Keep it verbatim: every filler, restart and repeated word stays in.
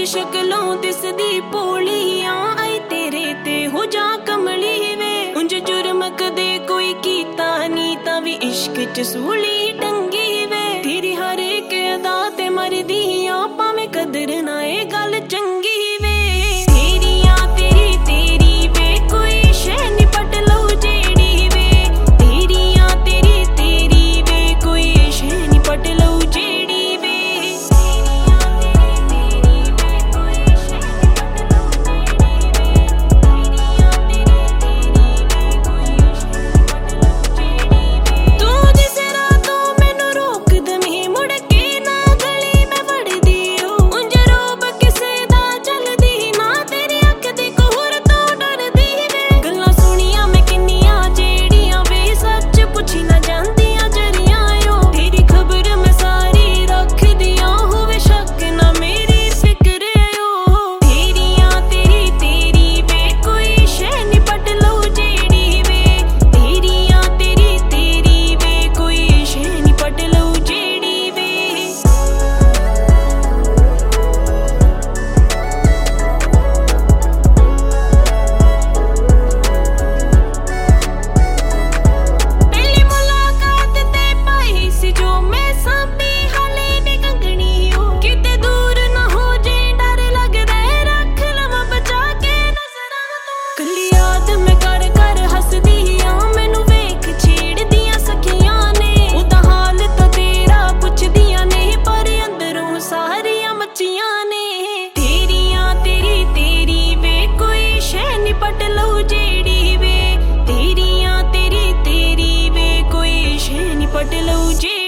ਉਂਝ ਸ਼ਕਲੋਂ ਦਿਸਦੀ ਭੋਲੀਆਂ ਆਈ ਤੇਰੇ ਤੇ ਹੋ ਜਾ ਕਮਲੀ ਵੇ। ਉਂਝ ਜੁਰਮ ਕਦੇ ਕੋਈ ਕੀਤਾ ਨੀ ਤਾਂ ਵੀ ਇਸ਼ਕ ਚ ਸੂਲੀ ਟੰਗੀ ਵੇ। ਤੇਰੀ ਹਰ ਇੱਕ ਅਦਾ ਤੇ ਮਰਦੀ ਆ ਭਾਵੇਂ ਕਦਰ ਨਾ ਇਹ ਗੱਲ ਚੰਗੀ ਵੇ। ਤੇਰੀਆਂ ਤੇਰੀ ਤੇਰੀ ਵੇ ਕੋਈ ਸ਼ੈ ਨੀ ਪਟ ਲਊ ਜਿਹੜੀ ਵੇ। ਤੇਰੀਆਂ ਤੇਰੀ ਤੇਰੀ ਵੇ ਕੋਈ ਸ਼ੈ ਨੀ ਪਟ ਲਊ ਜਿਹੜੀ ਵੇ। ਤੂੰ ਜਿਸ ਰਾਹ ਤੋਂ ਮੈਨੂੰ ਰੋਕ ਦਵੇਂ ਮੁੜ ਕੇ ਨਾ ਗਲੀ ਮੈਂ ਵੜਦੀ ਓ। ਉਂਝ ਰੋਬ ਕਿਸੇ ਦਾ ਚੱਲਦੀ ਨਾ ਤੇਰੀ ਅੱਖ ਦੀ ਕੋਹਰ ਤੋਂ ਡਰਦੀ ਵੇ। ਗੱਲਾਂ ਸੁਣੀਆਂ ਮੈਂ ਕਿੰਨੀਆਂ ਜਿਹੜੀਆਂ ਵੇ ਸੱਚ ਪੁੱਛੀ ਨਾ ਜਾਂਦੀਆਂ ਜਰੀਆਂ ਓ। ਤੇਰੀ ਖਬਰ ਮੈਂ ਸਾਰੀ ਰੱਖਦੀਆਂ ਹੋਵੇ ਸ਼ੱਕ ਨਾ ਮੇਰੀ ਫਿਕਰ ਓ। ਤੇਰੀਆਂ ਤੇਰੀ ਤੇਰੀ ਵੇ ਕੋਈ ਸ਼ੈ ਨੀ ਪਟ ਲਊ ਜਿਹੜੀ ਵੇ। ਤੇਰੀਆਂ ਤੇਰੀ ਤੇਰੀ ਵੇ ਕੋਈ ਸ਼ੈ ਨੀ ਪਟ ਲਊ ਜਿਹੜੀ ਵੇ। ਪਹਿਲੀ ਮੁਲਾਕਾਤ ਤੇ ਪਾਈ ਸੀ ਜੋ ਮੈਂ ਸਾਂਭੀ ਹਾਲੇ ਵੀ ਕੰਗਣੀ ਓ। ਕਿਤੇ ਦੂਰ ਨਾ ਹੋ ਜੇ ਡਰ ਲੱਗਦਾ ਏ ਰੱਖ ਲਵਾਂ ਬਚਾ ਕੇ ਨਜ਼ਰਾਂ ਤੋਂ। ਕੱਲੀ ਯਾਦ ਮੈਂ ਕਰ ਕਰ ਹੱਸਦੀ ਆ ਮੈਨੂੰ ਵੇਖ ਛੇੜਦੀਆਂ ਸਖੀਆਂ ਨੇ। ਉਹਦਾ ਹਾਲ ਤਾਂ ਤੇਰਾ ਪੁੱਛਦੀਆਂ ਨੇ ਪਰ ਅੰਦਰੋਂ ਸਾਰੀਆਂ ਮੱਚੀਆਂ ਨੇ। ਤੇਰੀਆਂ ਤੇਰੀ ਤੇਰੀ ਵੇ ਕੋਈ ਸ਼ੈ ਨੀ ਪਟ ਲਊ ਜਿਹੜੀ ਵੇ। ਤੇਰੀਆਂ ਤੇਰੀ ਤੇਰੀ ਵੇ ਕੋਈ ਸ਼ੈ ਨੀ ਪਟ ਲਊ ਜਿਹੜੀ